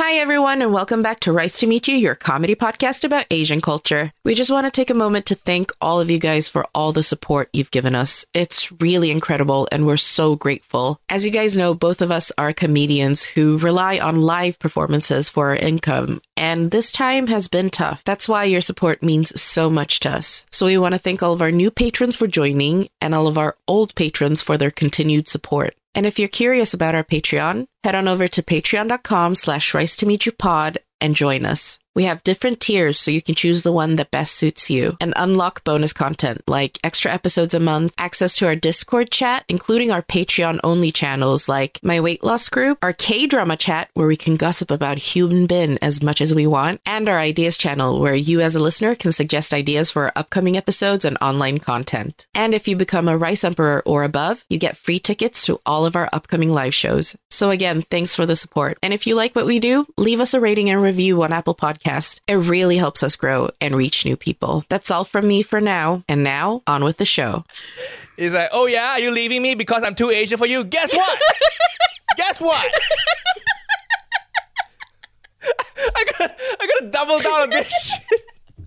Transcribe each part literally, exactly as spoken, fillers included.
Hi, everyone, and welcome back to Rice to Meet You, your comedy podcast about Asian culture. We just want to take a moment to thank all of you guys for all the support you've given us. It's really incredible, and we're so grateful. As you guys know, both of us are comedians who rely on live performances for our income, and this time has been tough. That's why your support means so much to us. So we want to thank all of our new patrons for joining, and all of our old patrons for their continued support. And if you're curious about our Patreon, head on over to patreon.com slash rice to meet you pod and join us. We have different tiers so you can choose the one that best suits you and unlock bonus content like extra episodes a month, access to our Discord chat, including our Patreon only channels like My Weight Loss Group, our K-drama chat where we can gossip about Hyun Bin as much as we want, and our ideas channel where you as a listener can suggest ideas for our upcoming episodes and online content. And if you become a Rice Emperor or above, you get free tickets to all of our upcoming live shows. So again, thanks for the support. And if you like what we do, leave us a rating and review on Apple Podcasts. It really helps us grow and reach new people. That's all from me for now. And now, on with the show. He's like, oh yeah, are you leaving me because I'm too Asian for you? Guess what? Guess what? I gotta, I gotta double down on this shit.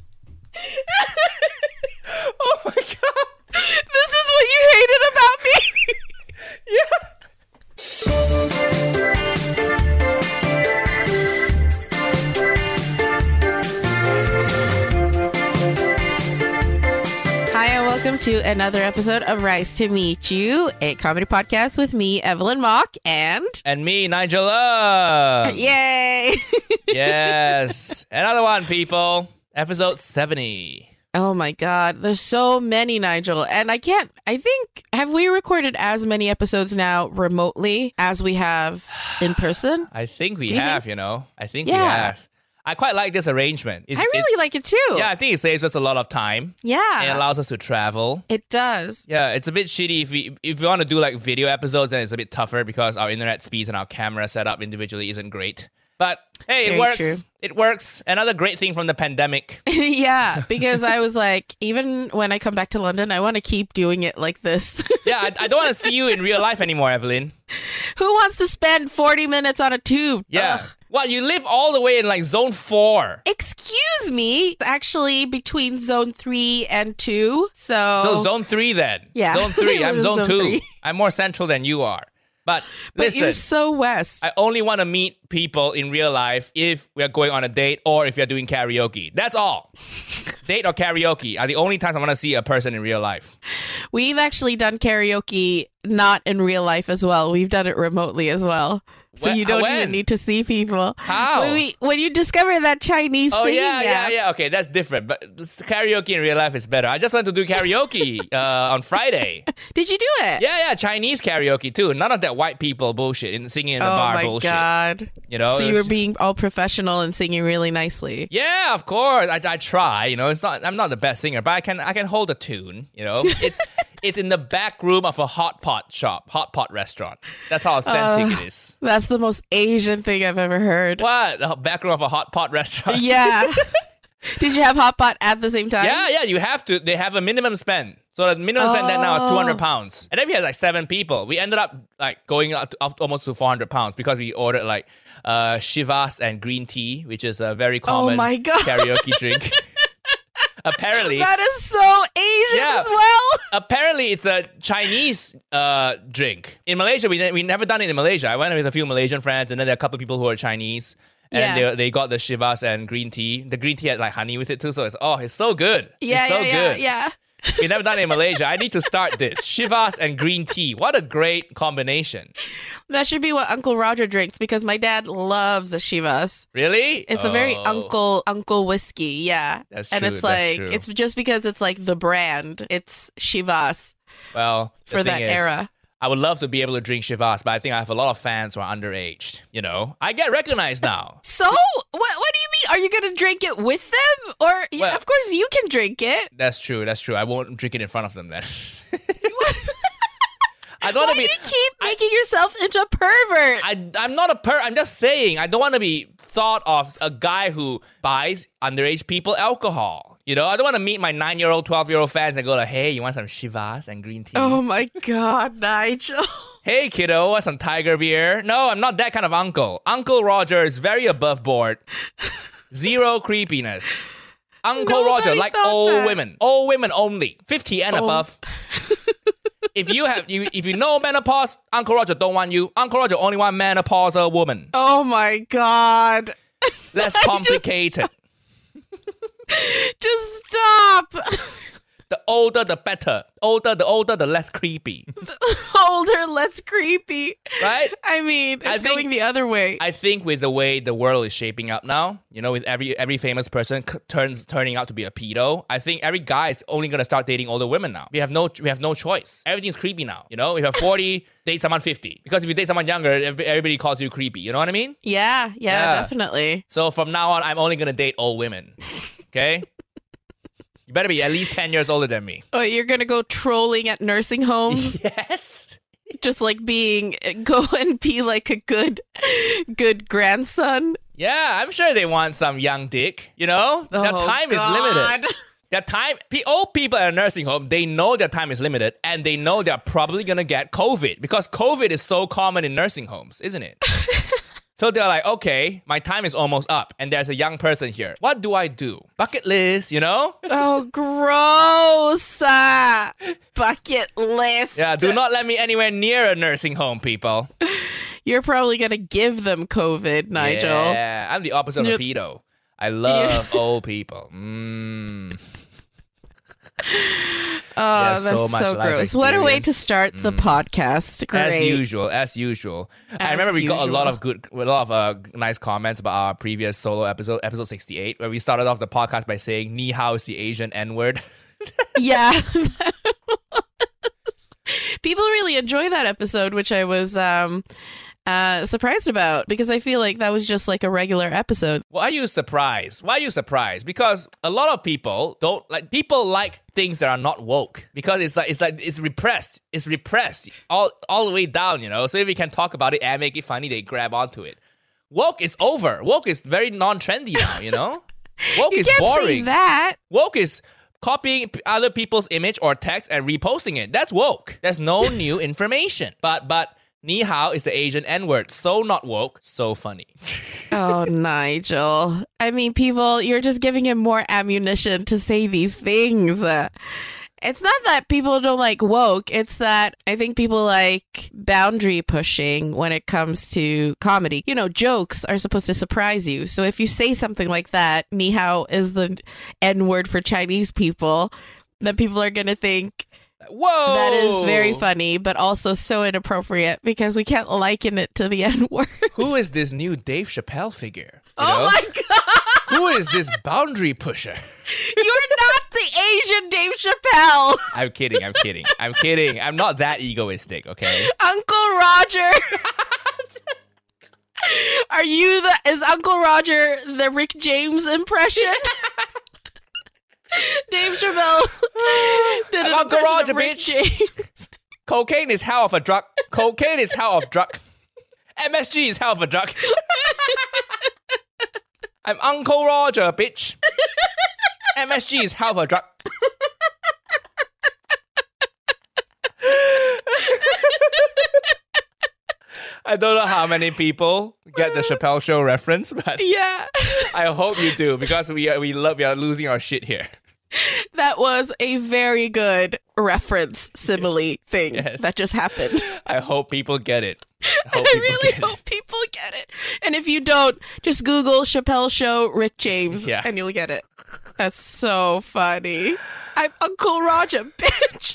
Oh my god. This is what you hated about me? Yeah. Welcome to another episode of Rice to Meet You, a comedy podcast with me, Evelyn Mock, and... And me, Nigel Love. Yay! Yes. Another one, people. Episode seventy. Oh my god, there's so many, Nigel. And I can't... I think... Have we recorded as many episodes now remotely as we have in person? I think we Do you have, think? you know. I think Yeah. we have. I quite like this arrangement. It's, I really it, like it too. Yeah, I think it saves us a lot of time. Yeah. It allows us to travel. It does. Yeah, it's a bit shitty if we if we want to do like video episodes, then it's a bit tougher because our internet speeds and our camera setup individually isn't great. But hey, it Very works. true. It works. Another great thing from the pandemic. Yeah, because I was like, even when I come back to London, I want to keep doing it like this. Yeah, I, I don't want to see you in real life anymore, Evelyn. Who wants to spend forty minutes on a tube? Yeah. Ugh. Well, you live all the way in like zone four. Excuse me. Actually, between zone three and two. So, So zone three then. Yeah. Zone three. I'm zone, Zone two. three. I'm more central than you are. But, but listen, you're so west. I only want to meet people in real life if we're going on a date or if you're doing karaoke. That's all. Date or karaoke are the only times I want to see a person in real life. We've actually done karaoke not in real life as well. We've done it remotely as well. So When- you don't when? even need to see people. How? When, we, when you discover that Chinese Oh, singing yeah, yeah, app. yeah. Okay, that's different. But this karaoke in real life is better. I just went to do karaoke uh, on Friday. Did you do it? Yeah, yeah, Chinese karaoke too. None of that white people bullshit in singing in a Oh bar my bullshit. god. You know? So it you were was- being all professional and singing really nicely. Yeah, of course. I, I try. You know, it's not. I'm not the best singer, but I can. I can hold a tune. You know, it's it's in the back room of a hot pot shop, hot pot restaurant. That's how authentic Uh, it is. That's the most Asian thing I've ever heard. What? The back room of a hot pot restaurant? Yeah. Did you have hot pot at the same time? Yeah, yeah. You have to. They have a minimum spend. So the minimum spend that now is two hundred Oh. pounds. And then we had like seven people. We ended up like going up, to, up almost to four hundred pounds because we ordered like uh, Shivas and green tea, which is a very common my God. karaoke drink. Apparently, That is so Asian Yeah. as well. apparently it's a Chinese uh, drink. In Malaysia, we ne- we never done it in Malaysia. I went with a few Malaysian friends, and then there are a couple of people who are Chinese. And Yeah. they they got the Shivas and green tea. The green tea had like honey with it too, so it's oh, it's so good. Yeah, it's so yeah, good. yeah, yeah. We never done it in Malaysia. I need to start this. Shivas and green tea. What a great combination. That should be what Uncle Roger drinks because my dad loves the Shivas. Really? It's a very Oh, uncle uncle whiskey, yeah. That's and true, it's that's like true. it's just because it's like the brand. It's Shivas Well, the for that thing is, era. I would love to be able to drink Shivas, but I think I have a lot of fans who are underage. You know, I get recognized now. So, what what do you mean? Are you going to drink it with them or yeah, Well- of course you can drink it. That's true. That's true. I won't drink it in front of them then. I don't Why want do to you be. keep making yourself into a pervert? I, I'm not a per. I'm just saying. I don't want to be thought of a guy who buys underage people alcohol. You know, I don't want to meet my nine-year-old, twelve-year-old fans and go like, hey, you want some Chivas and green tea? Oh my God, Nigel. Hey, kiddo, want some tiger beer? No, I'm not that kind of uncle. Uncle Roger is very above board. Zero creepiness. Uncle Nobody Roger, like thought old that. women. Old women only. fifty and Oh. above. If you have, you, if you know menopause, Uncle Roger don't want you. Uncle Roger only want menopausal woman. Oh my God. Less I just- complicated. Just stop. The older, the better. Older, the older, the less creepy. Older, less creepy. Right? I mean, it's I think- going the other way. I think with the way the world is shaping up now, you know, with every every famous person c- turns turning out to be a pedo, I think every guy is only gonna start dating older women now. We have no we have no choice. Everything's creepy now. You know, if you're forty, date someone fifty. Because if you date someone younger, every- everybody calls you creepy. You know what I mean? yeah, yeah, Yeah. definitely. So from now on, I'm only gonna date old women. Okay. You better be at least ten years older than me. Oh, you're gonna go trolling at nursing homes, Yes. just like being go and be like a good, good grandson. Yeah, I'm sure they want some young dick. You know, their Oh, time is God. limited. Their time, pe- old people at a nursing home, they know their time is limited, and they know they're probably gonna get COVID because COVID is so common in nursing homes, isn't it? So they're like, okay, my time is almost up, and there's a young person here. What do I do? Bucket list, you know? Oh, gross! Uh, bucket list. Yeah, do not let me anywhere near a nursing home, people. You're probably gonna give them COVID, Nigel. Yeah, I'm the opposite of a pedo. I love old people. Mm. Oh, have that's so so, much life gross. What a way to experience. start the podcast. Great. As usual, as usual. I As remember we got a lot usual. of good, a lot of uh, nice comments about our previous solo episode, episode sixty-eight, where we started off the podcast by saying "Ni hao is the Asian N-word." Yeah. People really enjoy that episode, which I was um, uh, surprised about because I feel like that was just like a regular episode. Why are you surprised? Why are you surprised? Because a lot of people don't like. People like things that are not woke because it's like it's like it's repressed. It's repressed all all the way down. You know. So if we can talk about it and make it funny, they grab onto it. Woke is over. Woke is very non-trendy now. You know. Woke You is can't say boring. that. Woke is copying p- other people's image or text and reposting it. That's woke. There's no new information. But but ni hao is the Asian N-word. So not woke, so funny. Oh, Nigel. I mean, people, you're just giving him more ammunition to say these things. Uh, It's not that people don't like woke. It's that I think people like boundary pushing when it comes to comedy. You know, jokes are supposed to surprise you. So if you say something like that, ni hao is the N word for Chinese people, then people are going to think Whoa! that is very funny, but also so inappropriate because we can't liken it to the N word. Who is this new Dave Chappelle figure? You Oh know? my God! Who is this boundary pusher? You're not the Asian Dave Chappelle. I'm kidding, I'm kidding. I'm kidding. I'm not that egoistic, okay? Uncle Roger. Are you the is Uncle Roger the Rick James impression? Dave Chappelle did an I'm Uncle impression Roger, of Rick bitch. James. Cocaine is hell of a drug. Cocaine is hell of drug. M S G is hell of a drug. I'm Uncle Roger, bitch. M S G is hell of a drug. I don't know how many people get the Chappelle Show reference, but Yeah. I hope you do because we are, we love we are losing our shit here. That was a very good reference simile thing Yes. that just happened. I hope people get it. I, hope I people really get it. hope people get it. And if you don't, just Google Chappelle Show Rick James Yeah. and you'll get it. That's so funny. I'm Uncle Roger, bitch.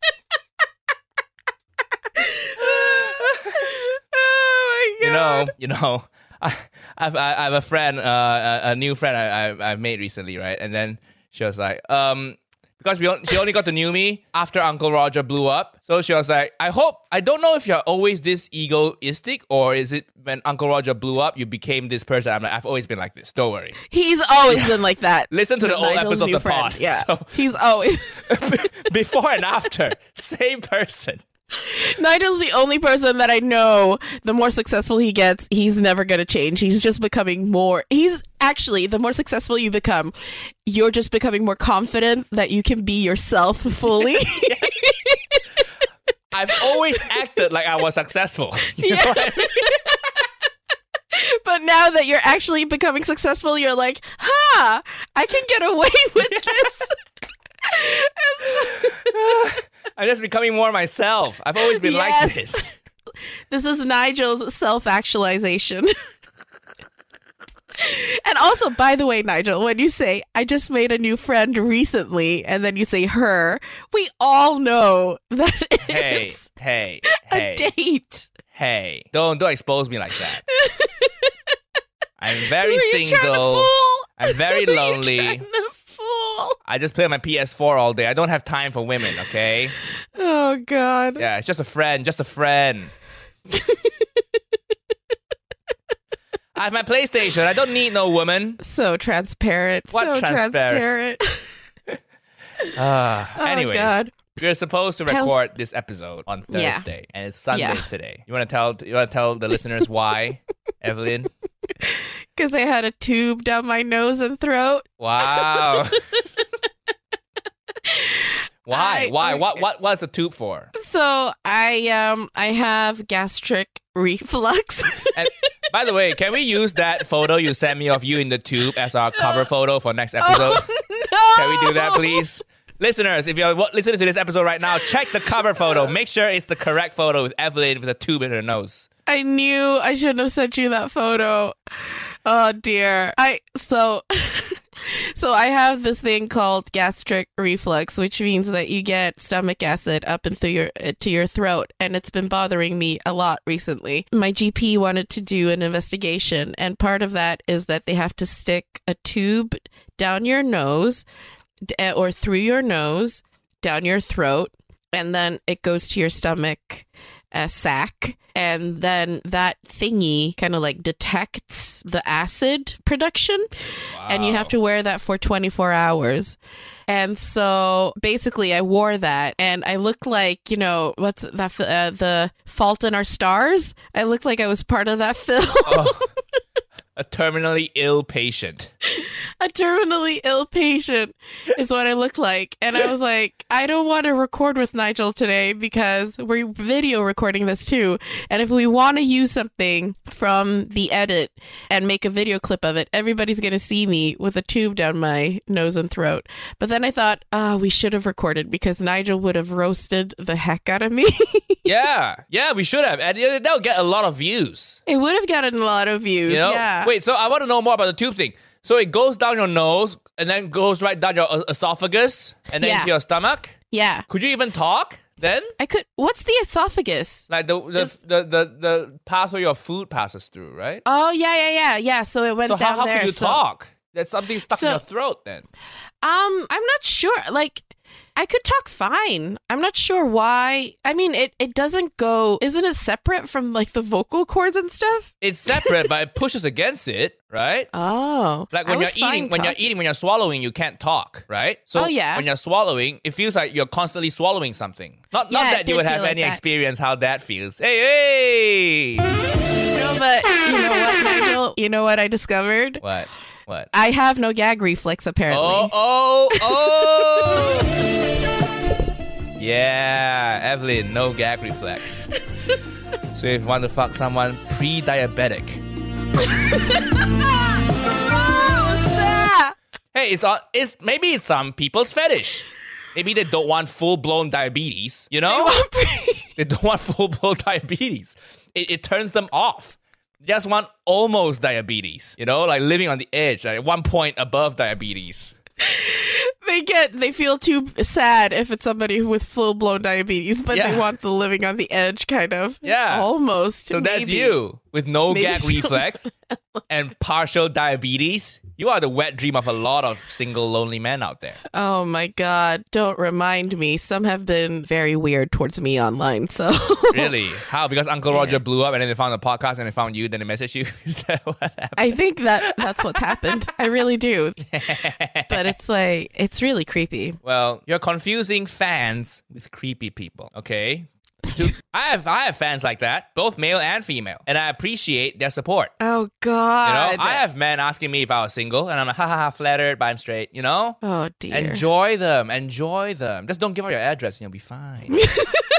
Oh my god. You know, you know, I, I've, I I have a friend, uh, a, a new friend I, I, I've made recently, right? And then she was like, um, because we on, she only got to know me after Uncle Roger blew up. So she was like, I hope, I don't know if you're always this egoistic or is it when Uncle Roger blew up, you became this person. I'm like, I've always been like this. Don't worry. He's always been like that. Listen to the old Nigel's episode of new the friend. pod. Yeah. So, He's always before and after, same person. Nigel's the only person that I know, the more successful he gets, he's never going to change. He's just becoming more... He's actually, the more successful you become, you're just becoming more confident that you can be yourself fully. Yes. I've always acted like I was successful. You Yeah. know what I mean? But now that you're actually becoming successful, you're like, huh, I can get away with this. I'm just becoming more myself. I've always been Yes. like this. This is Nigel's self-actualization. And also, by the way, Nigel, when you say, I just made a new friend recently, and then you say her, we all know that Hey, it's hey, a hey, date. hey. Don't, don't expose me like that. I'm very Who are you trying to single. fool? I'm very Who are you lonely. trying to fool? I just play on my P S four all day. I don't have time for women, okay? Oh, God. Yeah, it's just a friend, just a friend. I have my PlayStation. I don't need no woman. So transparent. What so transparent? transparent. Uh, Oh, anyways, God. we're supposed to How's- record this episode on Yeah. Thursday, and it's Sunday Yeah. today. You want to tell you want to tell the listeners why, Evelyn? Because I had a tube down my nose and throat. Wow. Why? I- Why? What? What was the tube for? So I um I have gastric reflux. And by the way, can we use that photo you sent me of you in the tube as our cover photo for next episode? Oh, no! Can we do that, please? Listeners, if you're w- listening to this episode right now, check the cover photo. Make sure it's the correct photo with Evelyn with a tube in her nose. I knew I shouldn't have sent you that photo. Oh dear. I so so I have this thing called gastric reflux, which means that you get stomach acid up and through your to your throat, and it's been bothering me a lot recently. My G P wanted to do an investigation, and part of that is that they have to stick a tube down your nose d- or through your nose, down your throat, and then it goes to your stomach uh, sac, and then that thingy kind of like detects the acid production, and you have to wear that for twenty-four hours. And so basically I wore that, and I looked like, you know, what's that, fi- uh, the Fault in Our Stars? I looked like I was part of that film. Oh, a terminally ill patient. A terminally ill patient is what I look like. And I was like, I don't want to record with Nigel today because we're video recording this too. And if we want to use something from the edit and make a video clip of it, everybody's going to see me with a tube down my nose and throat. But then I thought, ah, we should have recorded because Nigel would have roasted the heck out of me. Yeah, yeah, we should have. And uh, that'll get a lot of views. It would have gotten a lot of views. You know? Yeah. Wait, so I want to know more about the tube thing. So it goes down your nose and then goes right down your uh, esophagus and then Yeah. into your stomach? Yeah. Could you even talk then? I could. What's the esophagus? Like the the, Is- the, the, the path where your food passes through, right? Oh, yeah, yeah, yeah. Yeah. So it went So down how, how there. could you so- talk? There's something stuck So- in your throat then. Um, I'm not sure. Like, I could talk fine. I'm not sure why. I mean, it, it doesn't go. Isn't it separate from like the vocal cords and stuff? It's separate, but it pushes against it, right? Oh, Like I when you're was fine eating, when you're talking. eating, when you're swallowing, you can't talk, right? So Oh, yeah. when you're swallowing, it feels like you're constantly swallowing something. Not not Yeah, it that you did would have feel like any that. experience how that feels. Hey, hey! No, but you know what, Nigel? You know what I discovered? What? What? I have no gag reflex apparently. Oh, oh, oh! Yeah, Evelyn, no gag reflex. So if you want to fuck someone pre-diabetic, Ah! hey, it's on. It's maybe it's some people's fetish. Maybe they don't want full-blown diabetes. You know, they don't want full-blown diabetes. It, it turns them off. They just want almost diabetes. You know, like living on the edge, like one point above diabetes. They get they feel too sad if it's somebody with full blown diabetes, but Yeah. they want the living on the edge kind of. Yeah. Almost. So that's maybe. you with no Maybe gag she'll- reflex and partial diabetes. You are the wet dream of a lot of single lonely men out there. Oh my god, don't remind me. Some have been very weird towards me online, so Really? How? Because Uncle Roger blew up and then they found the podcast and they found you, then they messaged you? Is that what happened? I think that that's what's happened. I really do. But it's like it's really creepy. Well, you're confusing fans with creepy people, okay? To, I have I have fans like that, both male and female, and I appreciate their support. Oh You God. know, I have men asking me if I was single, and I'm like, ha ha ha, flattered, but I'm straight. You know, Oh dear. enjoy them, enjoy them. Just don't give out your address, and you'll be fine. Why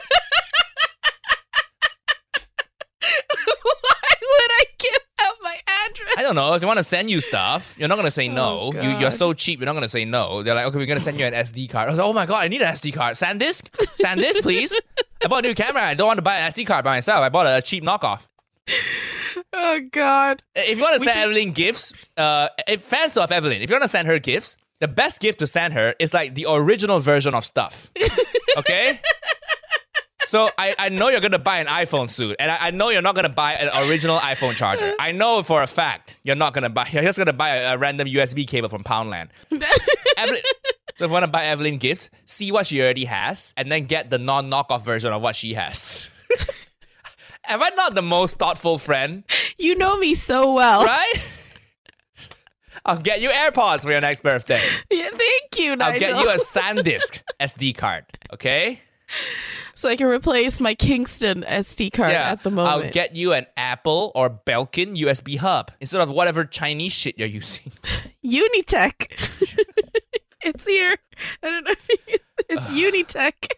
would I give out my address? I don't know. If they want to send you stuff, you're not gonna say no. Oh, you, you're God. so cheap, you're not gonna say no. They're like, okay, we're gonna send you an S D card. I was like, oh my god, I need an S D card. SanDisk, SanDisk, please. I bought a new camera. I don't want to buy an S D card by myself. I bought a cheap knockoff. Oh God. If you want to We send should- Evelyn gifts, uh, if fans of Evelyn, if you want to send her gifts, the best gift to send her is like the original version of stuff. Okay? So I, I know you're going to buy an iPhone soon, and I, I know you're not going to buy an original iPhone charger. I know for a fact you're not going to buy, you're just going to buy a, a random U S B cable from Poundland. Evelyn, so if you want to buy Evelyn gifts, see what she already has, and then get the non-knockoff version of what she has. Am I not the most thoughtful friend? You know me so well. Right? I'll get you AirPods for your next birthday. Yeah, thank you, Nigel. I'll get you a SanDisk S D card, okay? So I can replace my Kingston S D card at the moment. I'll get you an Apple or Belkin U S B hub instead of whatever Chinese shit you're using. Unitech. It's here. I don't know if you, it's Unitech.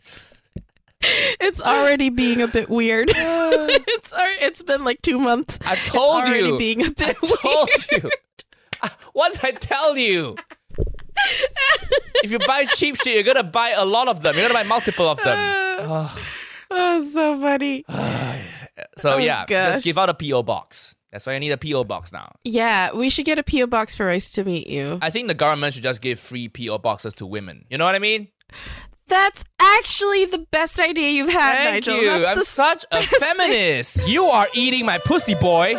It's already being a bit weird. it's already, it's been like two months. I told it's already you. being a bit I told weird. you. Uh, What did I tell you? If you buy cheap shit, you're gonna buy a lot of them. You're gonna buy multiple of them. Ugh. Oh, so funny. So Oh, yeah, gosh. just give out a P O box. That's why I need a P O box now. Yeah, we should get a P O box for Rice to meet you. I think the government should just give free P O boxes to women. You know what I mean? That's actually the best idea you've had, Thank Nigel. you. That's I'm the such a feminist. You are eating my pussy, boy.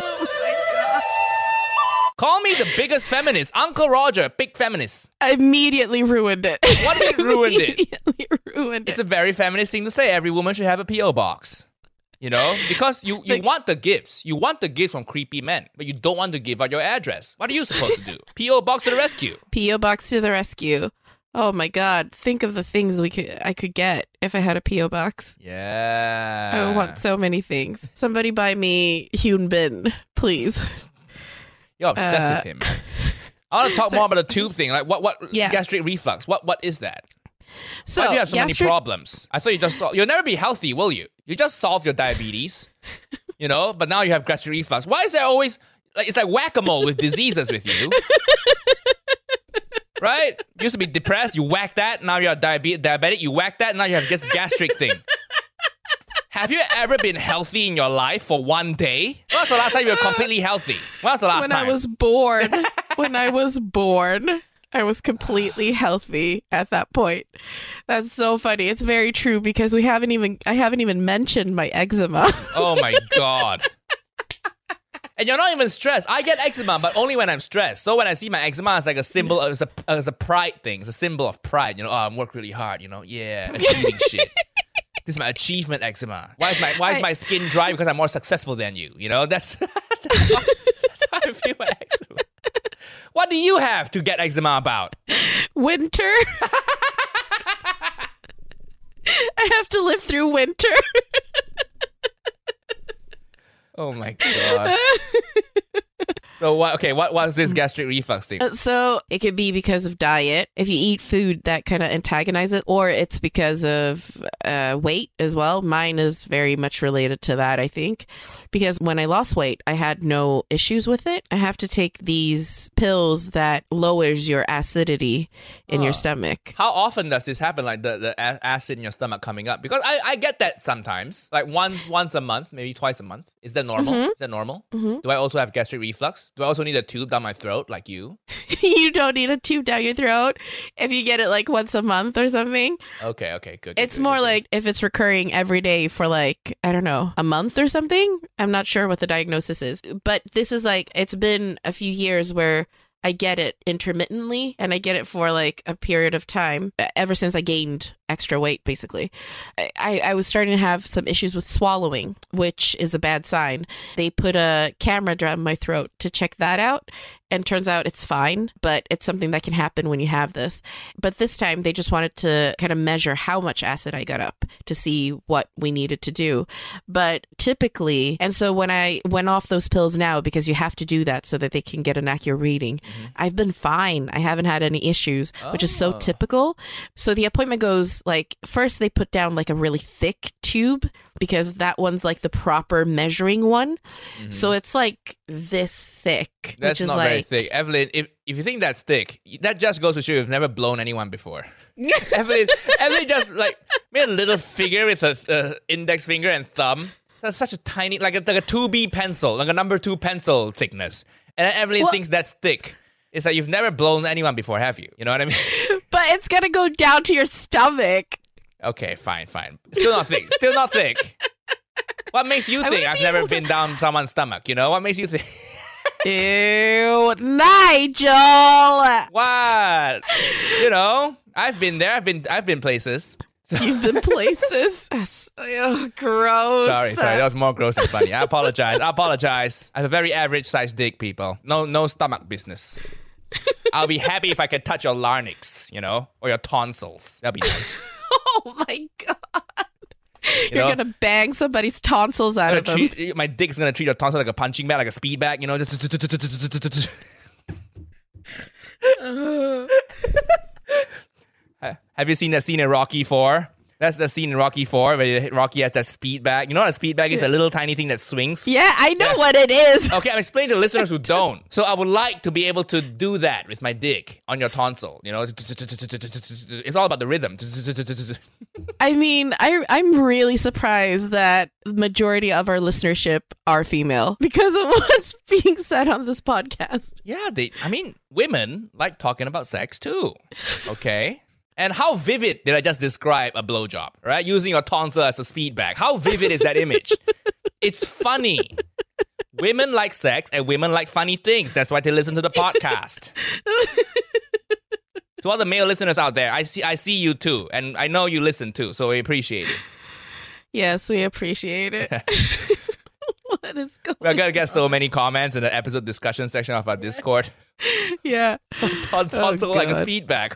Call me the biggest feminist. Uncle Roger, big feminist. I immediately ruined it. What do you mean ruined it? Immediately ruined It's it. a very feminist thing to say. Every woman should have a P O box. You know? Because you, you Like- want the gifts. You want the gifts from creepy men, but you don't want to give out your address. What are you supposed to do? P O box to the rescue. P O box to the rescue. Oh my God! Think of the things we could I could get if I had a P O box. Yeah. I would want so many things. Somebody buy me Hyun Bin, please. You're obsessed Uh, with him. I want to talk more about the tube thing. Like what? What? Yeah. Gastric reflux. What? What is that? So Why do you have so many gastric- problems? I thought you just sol- you'll never be healthy, will you? You just solve your diabetes, you know. But now you have gastric reflux. Why is there always like it's like whack-a-mole with diseases with you? Right? You used to be depressed, you whack that. Now you're diabe- diabetic, you whack that. Now you have this gastric thing. Have you ever been healthy in your life for one day? When was the last time you were completely healthy? When was the last when time? I was born, when I was born, I was completely healthy at that point. That's so funny. It's very true because we haven't even I haven't even mentioned my eczema. Oh my God. And you're not even stressed. I get eczema, but only when I'm stressed. So when I see my eczema, it's like a symbol, it's a, it's a pride thing. It's a symbol of pride. You know, oh, I work really hard, you know, yeah, achieving shit. This is my achievement eczema. Why is my why is I- my skin dry? Because I'm more successful than you. You know, that's, that's, how, that's how I feel about eczema. What do you have to get eczema about? Winter. I have to live through winter. Oh my God. So what? Okay, what was this gastric reflux thing? Uh, So it could be because of diet. If you eat food that kind of antagonize it, or it's because of uh, weight as well. Mine is very much related to that, I think, because when I lost weight, I had no issues with it. I have to take these pills that lowers your acidity in Oh. your stomach. How often does this happen? Like the, the a- acid in your stomach coming up? Because I, I get that sometimes. Like once once a month, maybe twice a month. Is that normal? Is that normal? Mhm. Do I also have gastric reflux? Do I also need a tube down my throat like you? You don't need a tube down your throat if you get it like once a month or something. Okay, okay, good. good, It's good, more good, good. like if it's recurring every day for like, I don't know, a month or something. I'm not sure what the diagnosis is. But this is like, it's been a few years where I get it intermittently and I get it for like a period of time ever since I gained extra weight, basically. I, I was starting to have some issues with swallowing, which is a bad sign. They put a camera down my throat to check that out. And turns out it's fine, but it's something that can happen when you have this. But this time they just wanted to kind of measure how much acid I got up to see what we needed to do. But typically, and so when I went off those pills now, because you have to do that so that they can get an accurate reading, mm-hmm. I've been fine. I haven't had any issues, oh. which is so typical. So the appointment goes like, first they put down like a really thick tube because that one's like the proper measuring one. Mm-hmm. So it's like this thick. That's which is not like, very thick. Evelyn, if, if you think that's thick, that just goes to show you've never blown anyone before. Evelyn, Evelyn just like made a little figure with a uh, index finger and thumb. That's such a tiny, like a, like a two B pencil, like a number two pencil thickness. And then Evelyn well, thinks that's thick. It's like you've never blown anyone before, have you? You know what I mean? But it's going to go down to your stomach. Okay, fine, fine. Still not thick. Still not thick. What makes you think I've never been to... down someone's stomach? You know, what makes you think? Ew, Nigel. What? You know, I've been there. I've been. I've been places. So... You've been places. Oh, gross. Sorry, sorry. That was more gross than funny. I apologize. I apologize. I have a very average sized dick, people. No, no stomach business. I'll be happy if I can touch your larynx, you know, or your tonsils. That'd be nice. Oh my god. You You're know? gonna bang somebody's tonsils out of them. Treat, my dick's gonna treat your tonsil like a punching bag, like a speed bag, you know. Just have you seen that scene in Rocky four? That's the scene in Rocky four where Rocky has that speed bag. You know what a speed bag is? A little tiny thing that swings. Yeah, I know yeah. what it is. Okay, I'm explaining to listeners who don't. So I would like to be able to do that with my dick on your tonsil. You know, it's all about the rhythm. I mean, I, I'm really surprised that the majority of our listenership are female because of what's being said on this podcast. Yeah, they. I mean, women like talking about sex too. Okay. And how vivid did I just describe a blowjob, right? Using your tonsil as a speed bag. How vivid is that image? It's funny. Women like sex and women like funny things. That's why they listen to the podcast. To all the male listeners out there, I see I see you too. And I know you listen too, so we appreciate it. Yes, we appreciate it. What is going on? We're going to get so many comments in the episode discussion section of our Discord. Yeah. Tonsil oh, like a speed bag.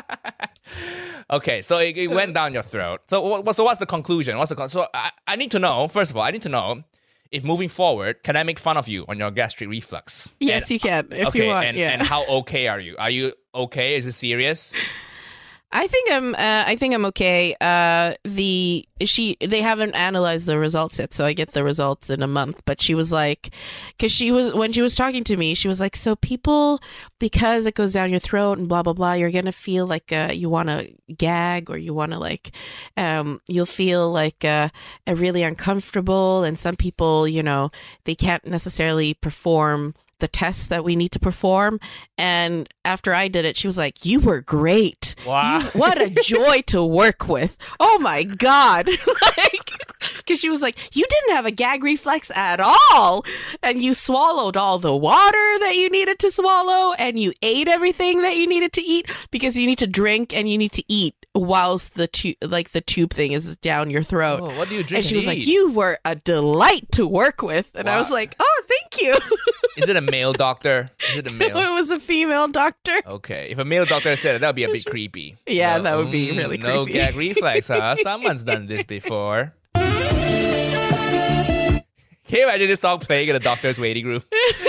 Okay, so it, it went down your throat. So, what, so what's the conclusion? What's the con- so I, I need to know. First of all, I need to know if moving forward, can I make fun of you on your gastric reflux? Yes, and, you can. If okay, you want. And, yeah. and how okay are you? Are you okay? Is it serious? I think I'm. Uh, I think I'm okay. Uh, the she they haven't analyzed the results yet, so I get the results in a month. But she was like, because she was when she was talking to me, she was like, so people, because it goes down your throat and blah blah blah, you're gonna feel like uh, you want to gag or you want to like, um, you'll feel like uh, uh, really uncomfortable. And some people, you know, they can't necessarily perform the tests that we need to perform. And after I did it, she was like, you were great. Wow. You, what a joy to work with. Oh my God. Like, because she was like, you didn't have a gag reflex at all. And you swallowed all the water that you needed to swallow. And you ate everything that you needed to eat because you need to drink and you need to eat whilst the tu- like the tube thing is down your throat. Oh, what do you drink? And she and was eat? like, you were a delight to work with. And wow. I was like, oh, thank you. Is it a male doctor? Is it a male? It was a female doctor. Okay. If a male doctor said it, that would be a bit creepy. Yeah, no, that would be mm, really creepy. No gag reflex, huh? Someone's done this before. Can you imagine this song playing in the doctor's waiting room?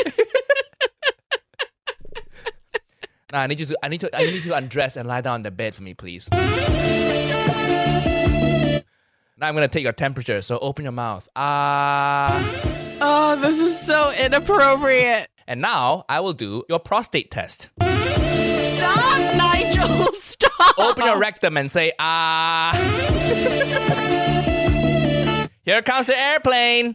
Nah, I need you to I need to I need you to undress and lie down on the bed for me, please. Now I'm gonna take your temperature, so open your mouth. Ah. Uh... Oh, this is so inappropriate. And now I will do your prostate test. Stop, Nigel. Stop. Open your rectum and say, ah. Here comes the airplane.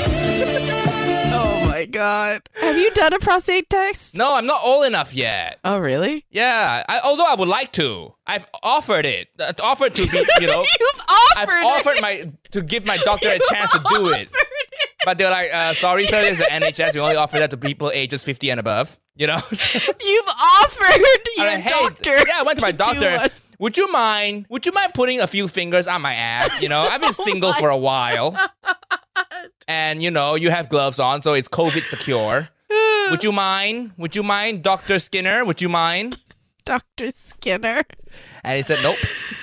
Oh my God. Have you done a prostate test? No, I'm not old enough yet. Oh, really? Yeah. I, although I would like to. I've offered it. Uh, offered to be, you know. You've offered I've offered it. my to give my doctor a chance to do it. But they're like, uh, sorry, sir, this is the N H S. We only offer that to people ages fifty and above. You know? You've offered your like, hey, doctor. Yeah, I went to my to doctor. would you mind, would you mind putting a few fingers on my ass? You know, I've been single for a while. And, you know, you have gloves on, so it's COVID secure. Would you mind? Would you mind, Doctor Skinner? Would you mind? Doctor Skinner. And he said, nope.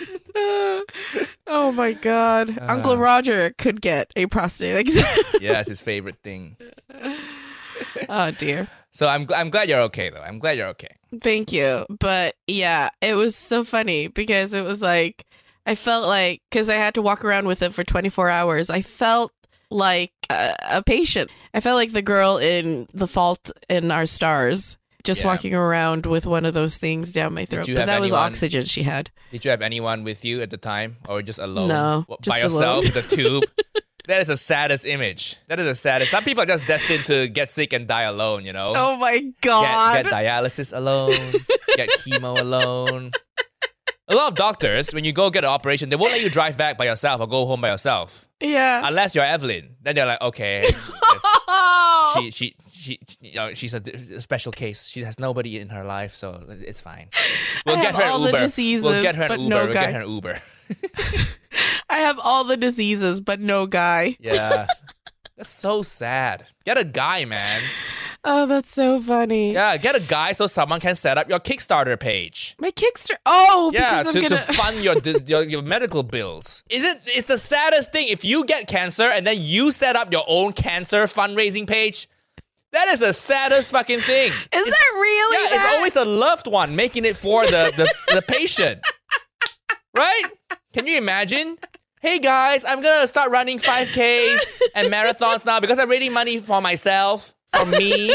Oh my God. Uh, Uncle Roger could get a prostate exam. Yeah, it's his favorite thing. Oh dear. So I'm I'm glad you're okay though. I'm glad you're okay. Thank you. But yeah, it was so funny because it was like I felt like because I had to walk around with it for twenty-four hours. I felt like a, a patient. I felt like the girl in The Fault in Our Stars. Just yeah. walking around with one of those things down my throat. But that anyone, was oxygen she had. Did you have anyone with you at the time? Or just alone? No. By just yourself alone. with the tube? That is the saddest image. That is the saddest. Some people are just destined to get sick and die alone, you know? Oh my God. Get, get dialysis alone. Get chemo alone. A lot of doctors, when you go get an operation, they won't let you drive back by yourself or go home by yourself. Yeah. Unless you're Evelyn. Then they're like, okay. she, she, she, you know, she's a, a special case. She has nobody in her life, so it's fine. We'll I get have her all an Uber. The diseases, we'll get her an but Uber. No we'll guy. get her an Uber. I have all the diseases, but no guy. Yeah. That's so sad. Get a guy, man. Oh, that's so funny. Yeah, get a guy so someone can set up your Kickstarter page. My Kickstarter. Oh, yeah, because to, I'm gonna... to fund your, your your medical bills. Is it? It's the saddest thing. If you get cancer and then you set up your own cancer fundraising page, that is the saddest fucking thing. Is it's, that really? Yeah, that? It's always a loved one making it for the the, the patient. Right? Can you imagine? Hey guys, I'm gonna start running five Ks and marathons now because I'm raising money for myself, for me.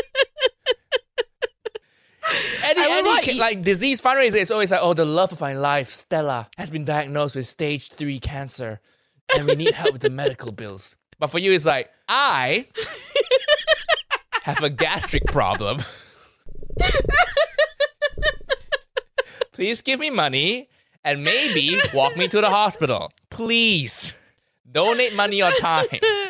Any, any ca- like disease fundraiser, it's always like, oh, the love of my life, Stella, has been diagnosed with stage three cancer, and we need help with the medical bills. But for you, it's like, I have a gastric problem. Please give me money and maybe walk me to the hospital. Please. Donate money or time.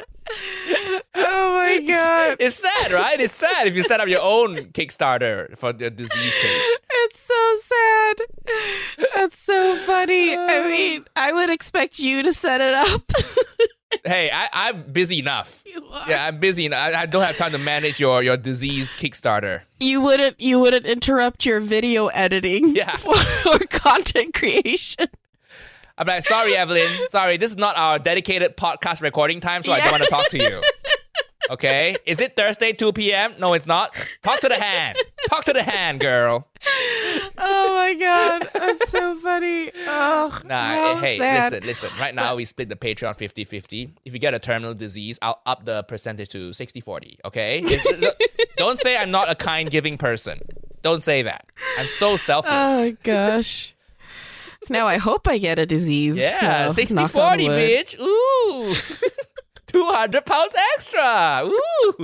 Oh my God. It's sad, right? It's sad if you set up your own Kickstarter for the disease page. It's so sad. That's so funny. I mean, I would expect you to set it up. Hey, I, I'm busy enough. You are. Yeah, I'm busy enough. I, I don't have time to manage your, your disease Kickstarter. You wouldn't you wouldn't interrupt your video editing yeah. for, for content creation. I'm like, sorry, Evelyn. Sorry, this is not our dedicated podcast recording time, so yeah. I don't want to talk to you. Okay? Is it Thursday, two p.m.? No, it's not. Talk to the hand. Talk to the hand, girl. Oh my God. That's so funny. Oh, nah, oh, hey, sad. listen, listen. Right now, we split the Patreon fifty-fifty. If you get a terminal disease, I'll up the percentage to sixty forty, okay? Don't say I'm not a kind, giving person. Don't say that. I'm so selfless. Oh, gosh. Now I hope I get a disease. Yeah, well, sixty forty, bitch. Ooh. two hundred pounds extra. Ooh.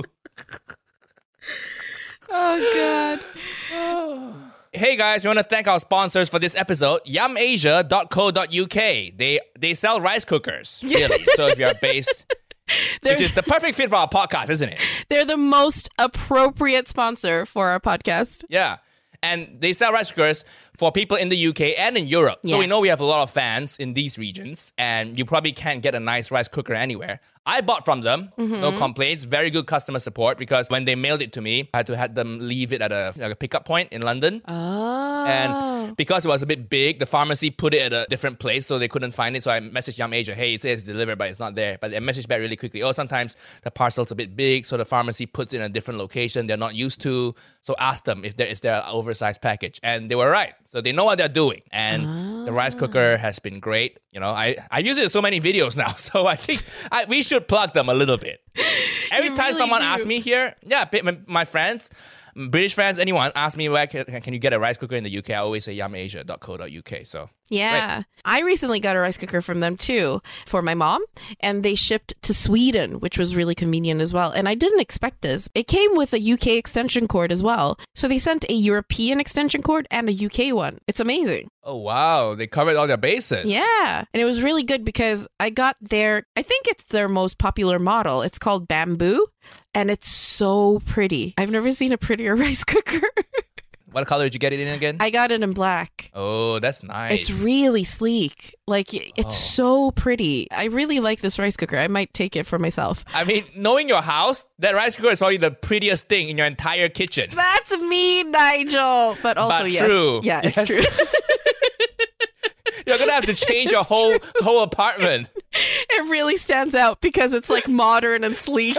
Oh, God. Oh. Hey, guys, we want to thank our sponsors for this episode, yum asia dot co dot u k. They they sell rice cookers, really. So if you're based... They're, which is the perfect fit for our podcast, isn't it? They're the most appropriate sponsor for our podcast. Yeah. And they sell rice cookers for people in the U K and in Europe. So yeah. we know we have a lot of fans in these regions, and you probably can't get a nice rice cooker anywhere. I bought from them, mm-hmm. no complaints, very good customer support, because when they mailed it to me, I had to have them leave it at a, like a pickup point in London. Oh. And because it was a bit big, the pharmacy put it at a different place, so they couldn't find it. So I messaged Yum Asia, hey, it says it's delivered, but it's not there. But they messaged back really quickly, oh, sometimes the parcel's a bit big, so the pharmacy puts it in a different location they're not used to. So ask them if there is there an oversized package. And they were right. So they know what they're doing. And oh. the rice cooker has been great. You know, I, I use it in so many videos now. So I think I, we should plug them a little bit. Every you time really someone do. asks me here, yeah, my friends, British fans, anyone, ask me where can, can you get a rice cooker in the U K, I always say yum asia dot co dot u k. So yeah. Right. I recently got a rice cooker from them too for my mom, and they shipped to Sweden, which was really convenient as well. And I didn't expect this. It came with a U K extension cord as well. So they sent a European extension cord and a U K one. It's amazing. Oh, wow. They covered all their bases. Yeah. And it was really good because I got their, I think it's their most popular model. It's called Bamboo, and it's so pretty. I've never seen a prettier rice cooker. What color did you get it in again? I got it in black. Oh, that's nice. It's really sleek. Like, it's Oh. so pretty. I really like this rice cooker. I might take it for myself. I mean, knowing your house, that rice cooker is probably the prettiest thing in your entire kitchen. That's me, Nigel. But also, But yes. true. Yeah, it's Yes. true. You're gonna have to change your whole whole apartment. It really stands out because it's like modern and sleek.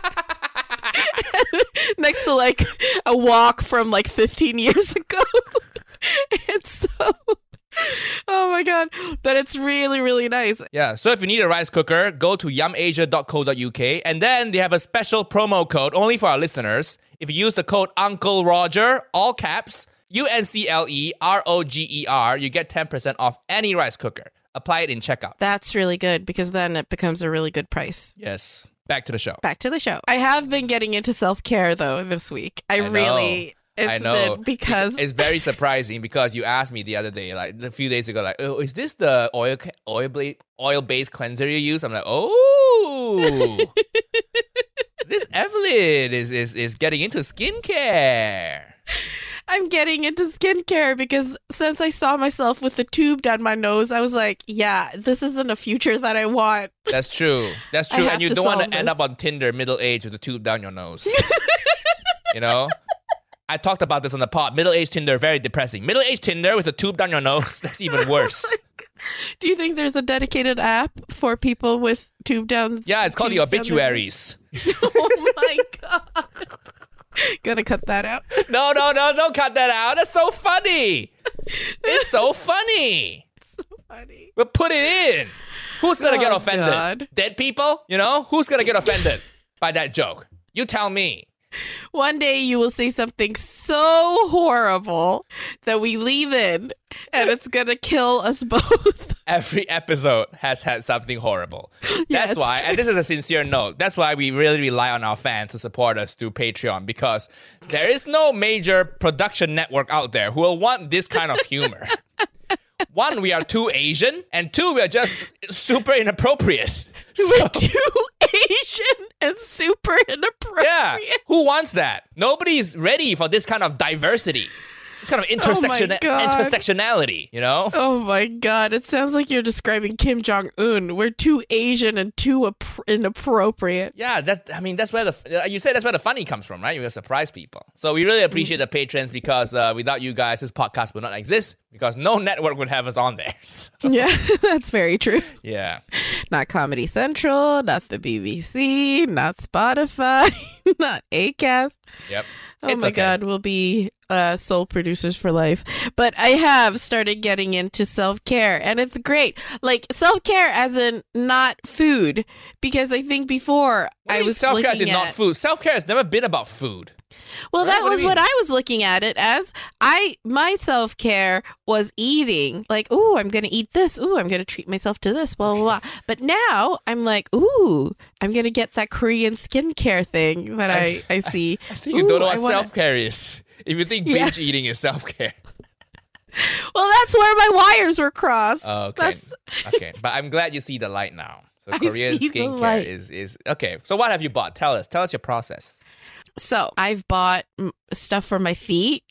Next to like a wok from like fifteen years ago. It's so... Oh my god. But it's really, really nice. Yeah, so if you need a rice cooker, go to yum asia dot co dot u k, and then they have a special promo code only for our listeners. If you use the code Uncle Roger, all caps, U N C L E R O G E R, you get ten percent off any rice cooker. Apply it in checkout. That's really good because then it becomes a really good price. Yes. Back to the show. Back to the show. I have been getting into self-care though this week. I, I know. really... It's I know. been because... It's very surprising because you asked me the other day, like a few days ago, like, oh, is this the oil oil bla- oil-based cleanser you use? I'm like, oh, this Evelyn is, is, is getting into skincare. I'm getting into skincare because since I saw myself with the tube down my nose, I was like, yeah, this isn't a future that I want. That's true. That's I true. have And you to don't want to solve end this. up on Tinder middle-aged with a tube down your nose. You know? I talked about this on the pod. Middle-aged Tinder, very depressing. Middle-aged Tinder with a tube down your nose, that's even worse. Do you think there's a dedicated app for people with tube down? Yeah, it's called the tubes down their- obituaries. Oh my god. Gonna cut that out. No, no, no, don't cut that out. That's so funny. It's so funny. So funny. But put it in. Who's going to get Oh, offended? God. Dead people? You know? Who's going to get offended by that joke? You tell me. One day you will say something so horrible that we leave in and it's gonna kill us both. Every episode has had something horrible. Yeah, That's it's why, true. and this is a sincere note, that's why we really rely on our fans to support us through Patreon, because there is no major production network out there who will want this kind of humor. One, we are too Asian, and two, we are just super inappropriate. We're So- too Asian and super inappropriate. Yeah, who wants that? Nobody's ready for this kind of diversity, this kind of intersection Oh my God. intersectionality. You know? Oh my god, it sounds like you're describing Kim Jong Un. We're too Asian and too ap- inappropriate. Yeah, that's. I mean, that's where the you say that's where the funny comes from, right? You gotta surprise people. So we really appreciate the patrons because uh, without you guys, this podcast would not exist because no network would have us on there. So, Yeah, that's very true. yeah. Not Comedy Central, not the B B C, not Spotify, not Acast. Yep. Oh It's my okay. god, we'll be uh, sole producers for life. But I have started getting into self-care and it's great. Like self-care as in not food. Because I think before What do you I mean was self-care is looking not at... food. Self-care has never been about food. Well, Right? that What do was you what mean? I was looking at it as. I my self care was eating. Like, ooh, I'm gonna eat this. Ooh, I'm gonna treat myself to this. Blah blah blah. But now I'm like, ooh, I'm gonna get that Korean skincare thing that I I, see. I think you Ooh, don't know I what wanna- self-care is. If you think Yeah. binge eating is self-care. Well, that's where my wires were crossed. Oh, okay. That's, Okay. But I'm glad you see the light now. So I Korean see the skincare light. is is okay. So what have you bought? Tell us. Tell us your process. so I've bought mm, stuff for my feet.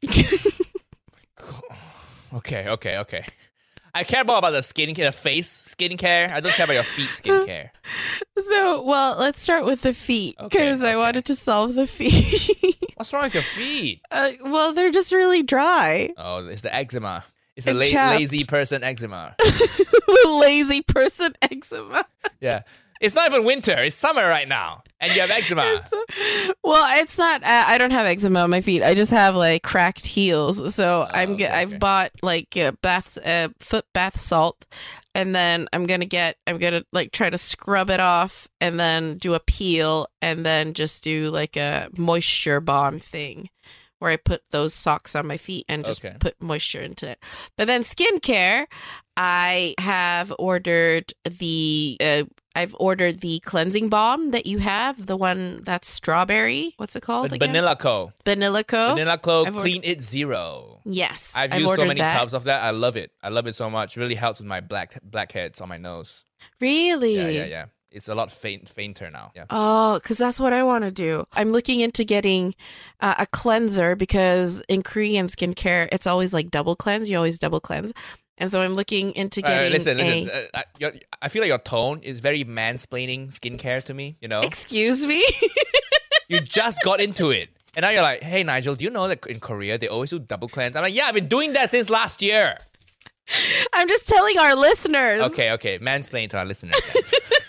Okay, okay, okay. I care more about the skincare, the face skincare. I don't care about your feet skincare. So, well, let's start with the feet Okay, because I okay. wanted to solve the feet. What's wrong with your feet? uh, well, they're just really dry. Oh, it's the eczema. It's a And la- chapped. lazy person eczema. Lazy person eczema. Yeah. It's not even winter. It's summer right now. And you have eczema. Well, it's not. Uh, I don't have eczema on my feet. I just have like cracked heels. So I'm. okay, Ge- I've okay. bought like uh, bath, uh, foot bath salt, and then I'm gonna get. I'm gonna like try to scrub it off, and then do a peel, and then just do like a moisture bomb thing, where I put those socks on my feet and just Okay. put moisture into it. But then skincare, I have ordered the. Uh, I've ordered the cleansing balm that you have, the one that's strawberry. What's it called But again? Vanilla Co. Vanilla Co. Vanilla Co. I've Clean It Zero. Yes, I've, I've used so ordered many that. tubs of that. I love it. I love it so much. Really helps with my black blackheads on my nose. Really? Yeah, yeah, yeah. It's a lot faint, fainter now. Yeah. Oh, because that's what I want to do. I'm looking into getting uh, a cleanser because in Korean skincare, it's always like double cleanse. You always double cleanse. And so I'm looking into getting Alright, listen, a... listen. Uh, your, I feel like your tone is very mansplaining skincare to me, you know? Excuse me? You just got into it. And now you're like, hey, Nigel, do you know that in Korea, they always do double cleanse? I'm like, yeah, I've been doing that since last year. I'm just telling our listeners. Okay, okay. Mansplain to our listeners then.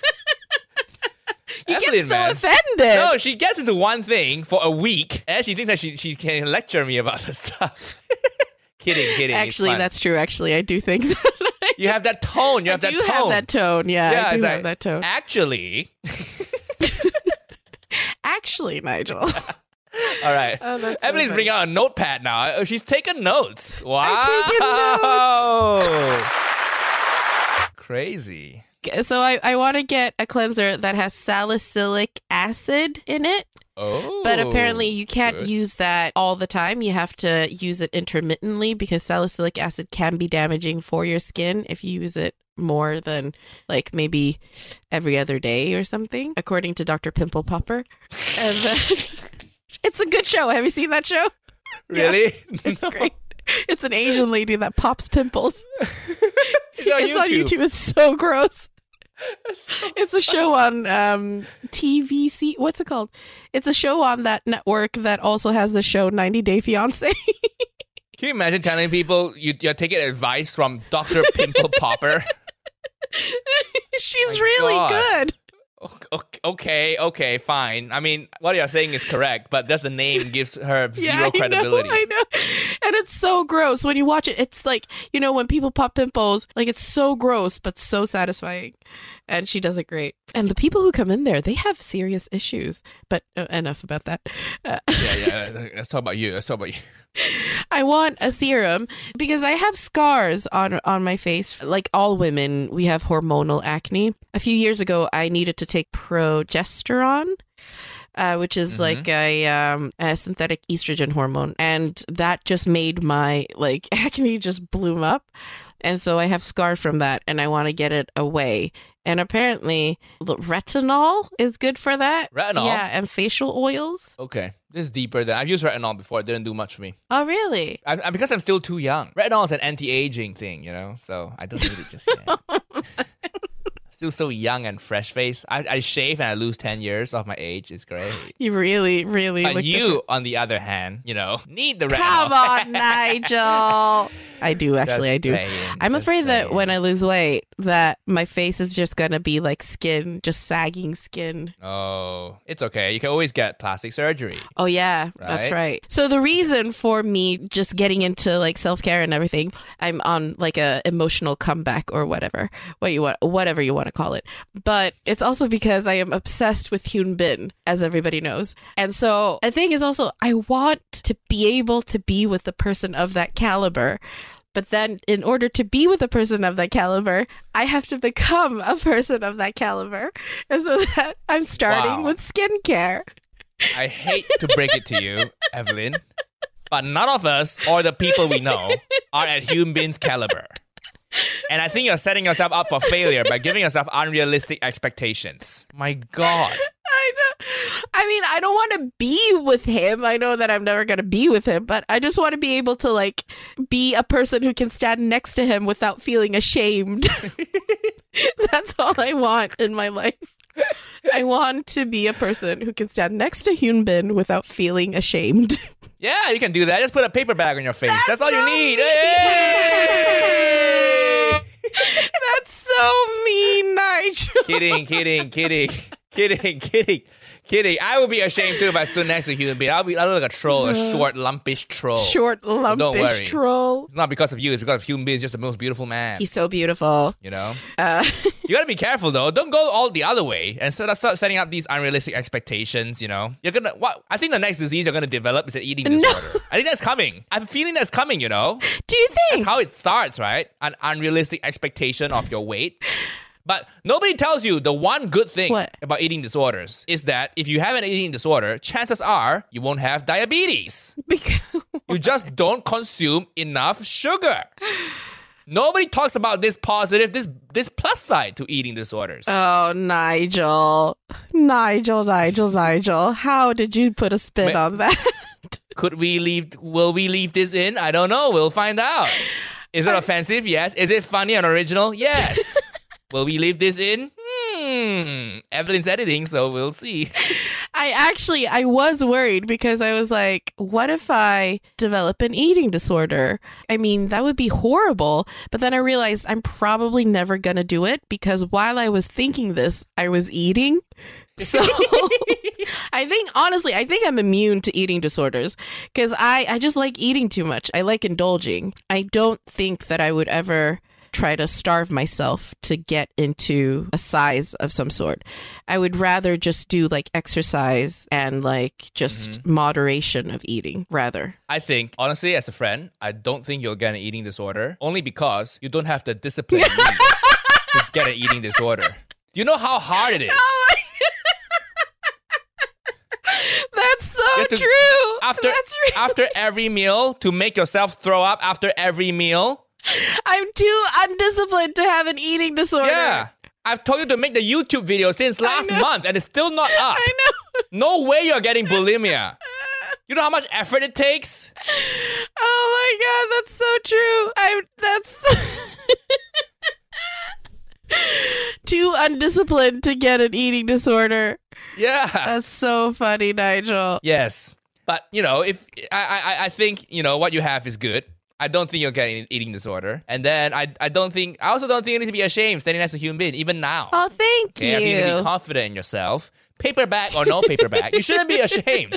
You Evelyn, get so man. offended. No, she gets into one thing for a week, and she thinks that she, she can lecture me about the stuff. kidding, kidding. Actually, that's true. Actually, I do think that. You have that tone. You have I that do tone. have that tone. Yeah, Yeah, I do it's have like, that tone. Actually. Actually, Nigel. All right. Oh, that's so Emily's funny. bringing out a notepad now. Oh, she's taken notes. Wow. Crazy. So I, I want to get a cleanser that has salicylic acid in it. Oh. But apparently you can't good. use that all the time. You have to use it intermittently because salicylic acid can be damaging for your skin if you use it more than like maybe every other day or something, according to Doctor Pimple Popper. And then, it's a good show. Have you seen that show? Really? Yeah, it's No. great. It's an Asian lady that pops pimples. It's on It's on YouTube. YouTube. It's so gross. So It's a show on um, T V C. What's it called? It's a show on that network that also has the show ninety Day Fiancé. Can you imagine telling people you, you're taking advice from Doctor Pimple Popper? She's My really God. good. Okay, okay, fine. I mean, what you're saying is correct, but just the name gives her Yeah, zero credibility. I know, I know. And it's so gross. When you watch it, it's like, you know, when people pop pimples, like it's so gross, but so satisfying. And she does it great. And the people who come in there, they have serious issues. But uh, enough about that. Uh, Yeah, yeah. Let's talk about you. Let's talk about you. I want a serum because I have scars on on my face. Like all women, we have hormonal acne. A few years ago, I needed to take progesterone, uh, which is Mm-hmm. like a, um, a synthetic estrogen hormone, and that just made my like acne just bloom up. And so I have scars from that, and I want to get it away. And apparently, l- retinol is good for that. Retinol? Yeah, and facial oils. Okay, this is deeper than I've used retinol before. It didn't do much for me. Oh, really? I, I, because I'm still too young. Retinol is an anti-aging thing, you know, so I don't need it just yet. Still so young and fresh face. I, I shave and I lose ten years of my age. It's great. You really, really But look you, different. on the other hand, you know, need the retinol. Come on, Nigel. I do, actually, Just I do. playing, I'm just afraid that playing. when I lose weight, that my face is just going to be like skin, just sagging skin. Oh, it's okay. You can always get plastic surgery. Oh, yeah, that's Right? right. So the reason for me just getting into like self-care and everything, I'm on like a emotional comeback or whatever, what you want, whatever you want to call it. But it's also because I am obsessed with Hyun Bin, as everybody knows. And so I think is also, I want to be able to be with a person of that caliber. But then in order to be with a person of that caliber, I have to become a person of that caliber. And so that I'm starting Wow. with skincare. I hate to break it to you, Evelyn, but none of us or the people we know are at Hyun Bin's caliber. And I think you're setting yourself up for failure by giving yourself unrealistic expectations. My God. I know. I mean, I don't want to be with him. I know that I'm never going to be with him, but I just want to be able to like be a person who can stand next to him without feeling ashamed. That's all I want in my life. I want to be a person who can stand next to Hyun Bin without feeling ashamed. Yeah, you can do that. Just put a paper bag on your face. That's, That's all you so need. mean. Hey! That's so mean, Nigel. Kidding, kidding, kidding, kidding, kidding, kidding. I would be ashamed too if I stood next to a human being. I'll be, I'll look like a troll, a short, lumpish troll. Short, worry. lumpish troll. It's not because of you. It's because of human being is just the most beautiful man. He's so beautiful. You know. Uh, You gotta be careful though. Don't go all the other way and start start setting up these unrealistic expectations. You know, you're gonna. What I think the next disease you're gonna develop is an eating No. disorder. I think that's coming. I'm feeling that's coming. You know, do you that's think? how it starts, right? An unrealistic expectation of your weight. But nobody tells you the one good thing What? about eating disorders is that if you have an eating disorder, chances are you won't have diabetes. Because You just don't consume enough sugar. Nobody talks about this positive, this this plus side to eating disorders. Oh, Nigel. Nigel, Nigel, Nigel. How did you put a spin Ma- on that? Could we leave, will we leave this in? I don't know. We'll find out. Is it offensive? Yes. Is it funny and original? Yes. Will we leave this in? Hmm. Evelyn's editing, so we'll see. I actually, I was worried because I was like, what if I develop an eating disorder? I mean, that would be horrible. But then I realized I'm probably never going to do it because while I was thinking this, I was eating. So I think, honestly, I think I'm immune to eating disorders because I, I just like eating too much. I like indulging. I don't think that I would ever try to starve myself to get into a size of some sort. I would rather just do like exercise and like just mm-hmm. moderation of eating rather. I think, honestly, as a friend, I don't think you'll get an eating disorder only because you don't have the discipline needs to get an eating disorder. Do you know how hard it is? Oh my- That's so to, true. After, That's really- after every meal, to make yourself throw up after every meal. I'm too undisciplined to have an eating disorder. Yeah. I've told you to make the YouTube video since last month and it's still not up. I know. No way you're getting bulimia. You know how much effort it takes? Oh my God, that's so true. I'm that's too undisciplined to get an eating disorder. Yeah. That's so funny, Nigel. Yes. But, you know, if I, I, I think, you know, what you have is good. I don't think you'll get an eating disorder. And then I I don't think, I also don't think you need to be ashamed standing next to a human being, even now. Oh, thank okay, you. I think you need to be confident in yourself. Paperback or no paperback, you shouldn't be ashamed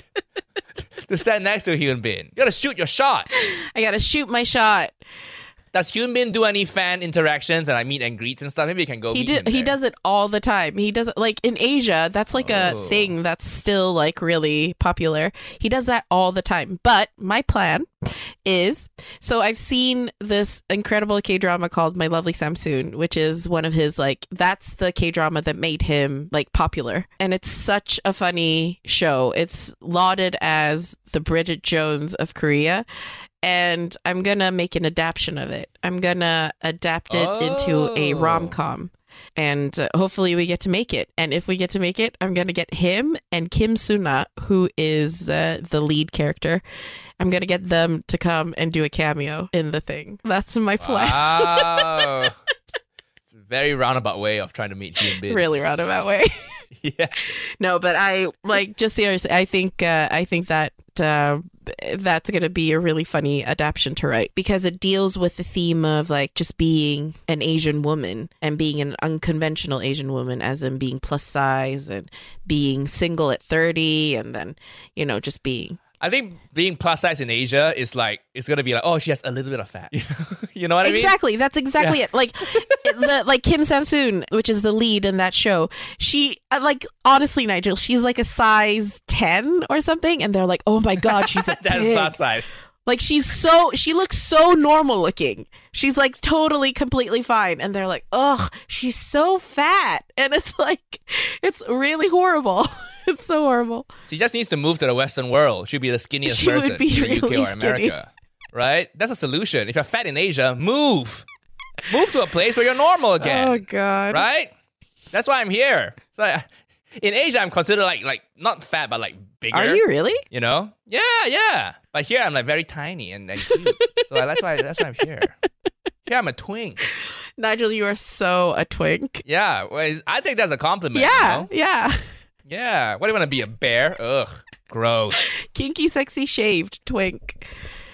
to stand next to a human being. You gotta shoot your shot. I gotta shoot my shot. Does human being do any fan interactions and I meet and greets and stuff? Maybe you can go He meet do, him He there. does it all the time. He does it like in Asia. That's like Oh. a thing that's still like really popular. He does that all the time. But my plan is, so I've seen this incredible K-drama called My Lovely Samsoon, which is one of his like, that's the K-drama that made him like popular. And it's such a funny show. It's lauded as the Bridget Jones of Korea. And I'm going to make an adaptation of it. I'm going to adapt it Oh. into a rom-com. And uh, hopefully we get to make it. And if we get to make it, I'm going to get him and Kim Soo-na, who is uh, the lead character. I'm going to get them to come and do a cameo in the thing. That's my plan. Wow. It's a very roundabout way of trying to meet human beings. Really roundabout way. Yeah. No, but I like just seriously. I think uh, I think that uh, that's going to be a really funny adaptation to write because it deals with the theme of like just being an Asian woman and being an unconventional Asian woman, as in being plus size and being single at thirty, and then you know just being. I think being plus size in Asia is like, it's going to be like, oh, she has a little bit of fat. You know what I mean? Exactly. That's exactly Yeah. it. Like, the, like Kim Samsoon, which is the lead in that show, she, uh, like, honestly, Nigel, she's like a size ten or something. And they're like, oh my God, she's a That's pig. plus size. Like, she's so, she looks so normal looking. She's like totally, completely fine. And they're like, ugh, she's so fat. And it's like, it's really horrible. It's so horrible. She just needs to move to the Western world. She'll be the skinniest She would person be in the U K really or skinny. America. Right? That's a solution. If you're fat in Asia, move. Move to a place where you're normal again. Oh, God. Right? That's why I'm here. So I, in Asia, I'm considered like like not fat, but like bigger. Are you really? You know? Yeah, yeah. But here I'm like very tiny and, and cute. So that's why that's why I'm here. Here I'm a twink. Nigel, you are so a twink. Yeah, well, I think that's a compliment. Yeah, You know? yeah. Yeah. What do you want to be, a bear? Ugh, gross. Kinky, sexy, shaved twink.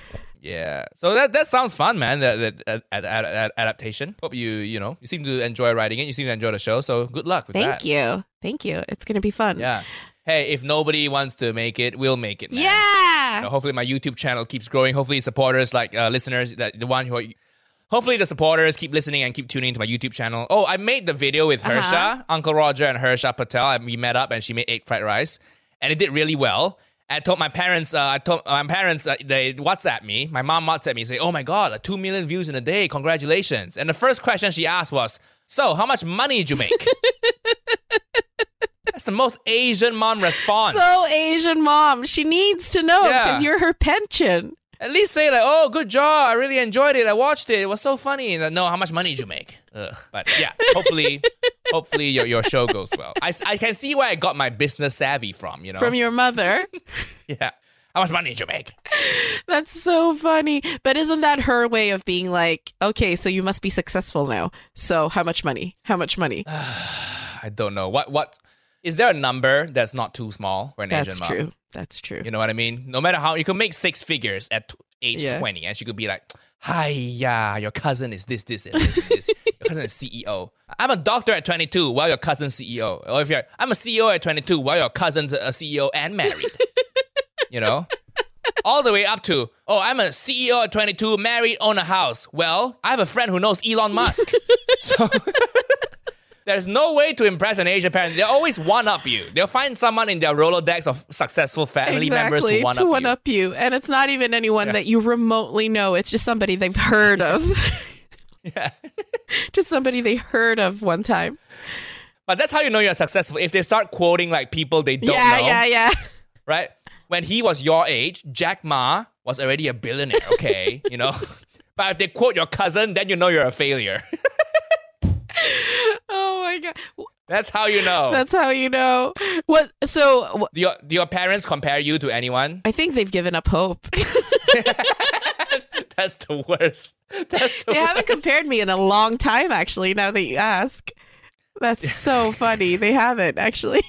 Yeah. So that that sounds fun, man. That that ad, ad, ad, ad- adaptation. Hope you you know you seem to enjoy writing it. You seem to enjoy the show. So good luck with Thank that. you. Thank you. It's going to be fun. Yeah. Hey, if nobody wants to make it, we'll make it, man. Yeah. You know, hopefully my YouTube channel keeps growing. Hopefully supporters, like uh, listeners, that the one who are, hopefully the supporters keep listening and keep tuning into my YouTube channel. Oh, I made the video with Uh-huh. Harsha, Uncle Roger and Harsha Patel. And we met up and she made egg fried rice. And it did really well. I told my parents, uh, I told my parents, uh, they WhatsApp me. My mom WhatsApp me and say, oh my God, like two million views in a day. Congratulations. And the first question she asked was, so how much money did you make? That's the most Asian mom response. So Asian mom. She needs to know Yeah. because you're her pension. At least say like, oh, good job. I really enjoyed it. I watched it. It was so funny. Like, no, how much money did you make? Ugh. But yeah, hopefully, hopefully your, your show goes well. I, I can see where I got my business savvy from, you know? From your mother. Yeah. How much money did you make? That's so funny. But isn't that her way of being like, okay, so you must be successful now. So how much money? How much money? I don't know. What, what, is there a number that's not too small for an That's Asian mom? true. That's true. You know what I mean? No matter how, you could make six figures at t- age Yeah. twenty, and she could be like, hi, yeah, your cousin is this, this, and this, and this. Your cousin is C E O. I'm a doctor at twenty-two, while your cousin's C E O. Or if you're, I'm a C E O at twenty-two, while your cousin's a C E O and married. You know? All the way up to, oh, I'm a C E O at twenty-two, married, own a house. Well, I have a friend who knows Elon Musk. So... There's no way to impress an Asian parent. They'll always one-up you. They'll find someone in their Rolodex of successful family exactly, members to one-up to one you. up you. And it's not even anyone Yeah. that you remotely know. It's just somebody they've heard of. Yeah. Just somebody they heard of one time. But that's how you know you're successful. If they start quoting like people they don't yeah, know. yeah, yeah. Right? When he was your age, Jack Ma was already a billionaire, okay? You know? But if they quote your cousin, then you know you're a failure. Oh my God. That's how you know. That's how you know. What? So wh- Do your, do your parents compare you to anyone? I think they've given up hope. That's the worst. That's the They worst. haven't compared me in a long time, actually, now that you ask. That's so funny. They haven't, actually.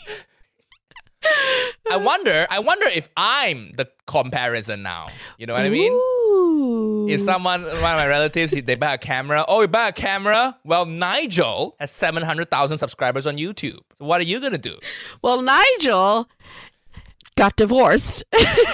I wonder, I wonder if I'm the comparison now. You know what I mean? Ooh. If someone, one of my relatives, they buy a camera. Oh, we buy a camera? Well, Nigel has seven hundred thousand subscribers on YouTube. So what are you going to do? Well, Nigel got divorced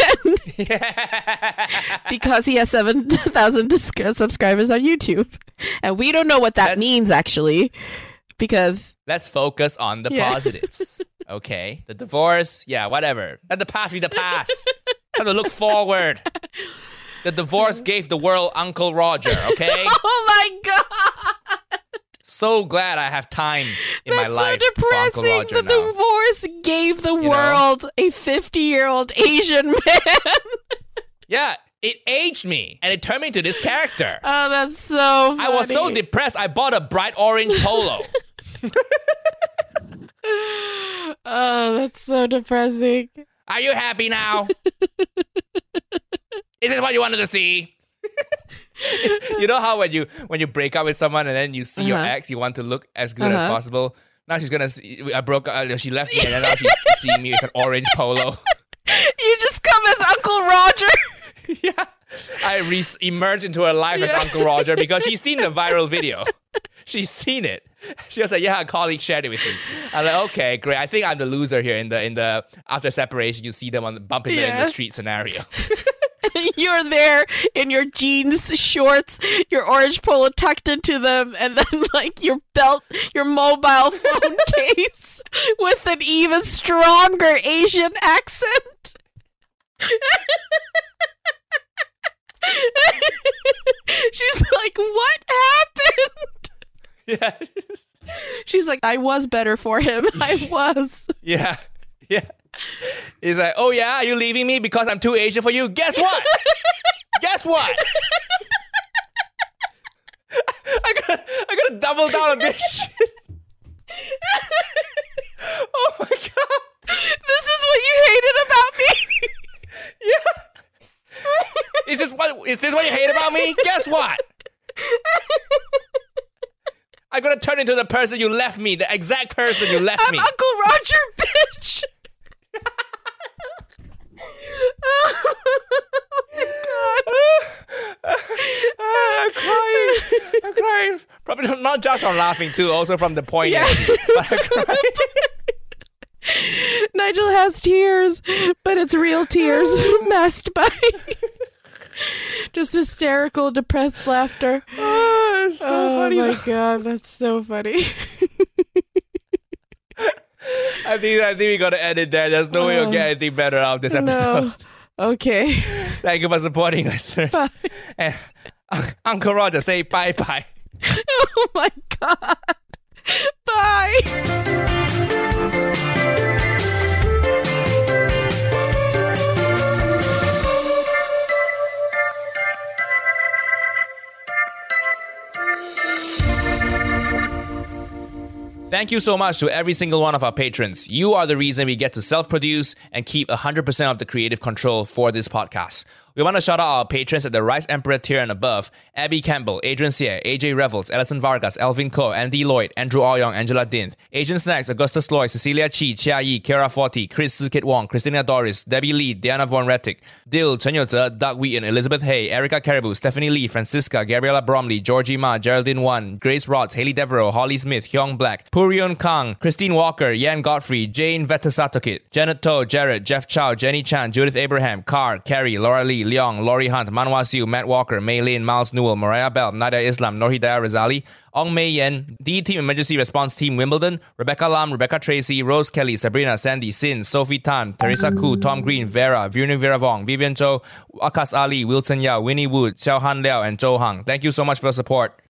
because he has seven thousand dis- subscribers on YouTube. And we don't know what that That's- means, actually, because... Let's focus on the Yeah. positives. Okay? The divorce, yeah, whatever. Let the past be the past. Have to look forward. The divorce gave the world Uncle Roger, okay? Oh my God! So glad I have time in That's my life so for Uncle depressing. Roger The now. divorce gave the know? world a fifty-year-old Asian man. Yeah, it aged me and it turned me into this character. Oh, that's so funny. I was so depressed, I bought a bright orange polo. Oh, that's so depressing. Are you happy now? Is this what you wanted to see? You know how when you when you break up with someone and then you see your Uh-huh. ex, you want to look as good as Uh-huh. possible. Now she's gonna see, I broke uh, she left me and then now she's seeing me with an orange polo. You just come as Uncle Roger. Yeah. I re- emerged into her life as Yeah. Uncle Roger because she's seen the viral video. She's seen it. She was like, yeah, a colleague shared it with me. I'm like, okay, great. I think I'm the loser here in the in the after separation, you see them on the bumping them in Yeah. the street scenario. You're there in your jeans, shorts, your orange polo tucked into them, and then like your belt, your mobile phone case with an even stronger Asian accent. She's like, what happened? Yeah. She's like, I was better for him. I was. Yeah. Yeah. He's like, oh yeah, are you leaving me because I'm too Asian for you? Guess what? Guess what? I gotta, I gotta double down on this shit. Oh my god. This is what you hated about me. Yeah. Is this what is this what you hate about me? Guess what? I'm gonna turn into the person you left me, the exact person you left I'm me. Uncle Roger, bitch. Oh my god. I'm crying. I'm crying. Probably not just from laughing too, also from the poignancy. Yeah. But I'm crying. Nigel has tears, but it's real tears masked by just hysterical, depressed laughter. Oh, it's so oh funny. my though. god, that's so funny. I think I think we gotta end it there. There's no way you'll get anything better out of this episode. No. Okay. Thank you for supporting listeners. Bye. And uh, Uncle Roger, say bye bye. Oh my god. Bye. Thank you so much to every single one of our patrons. You are the reason we get to self-produce and keep one hundred percent of the creative control for this podcast. We want to shout out our patrons at the Rice Emperor tier and above: Abby Campbell, Adrian Sear, A J Revels, Alison Vargas, Elvin Ko, Andy Lloyd, Andrew Aoyong, Angela Din, Asian Snacks, Augustus Loy, Cecilia Chi, Chia Yi, Kira Forty, Chris Kit Wong, Christina Doris, Debbie Lee, Diana Von Rettig, Dill, Chen Yoze, Doug Wheaton, Elizabeth Hay, Erica Caribou, Stephanie Lee, Francisca, Gabriella Bromley, Georgie Ma, Geraldine Wan, Grace Rods, Haley Devereaux, Holly Smith, Hyung Black, Purion Kang, Christine Walker, Yan Godfrey, Jane Vetasatokit, Janet To, Jared, Jeff Chow, Jenny Chan, Judith Abraham, Carr, Carrie, Laura Lee, Leong, Laurie Hunt, Manwa Siu, Matt Walker, Mei Lin, Miles Newell, Mariah Bell, Nadia Islam, Norhidaya Razali, Ong Mei Yen, D-Team Emergency Response Team Wimbledon, Rebecca Lam, Rebecca Tracy, Rose Kelly, Sabrina, Sandy, Sin, Sophie Tan, Teresa Koo, Tom Green, Vera, Virna Vera Vong, Vivian Cho, Akas Ali, Wilson Yao, Winnie Wood, Xiao Han Liao, and Zhou Hang. Thank you so much for the support.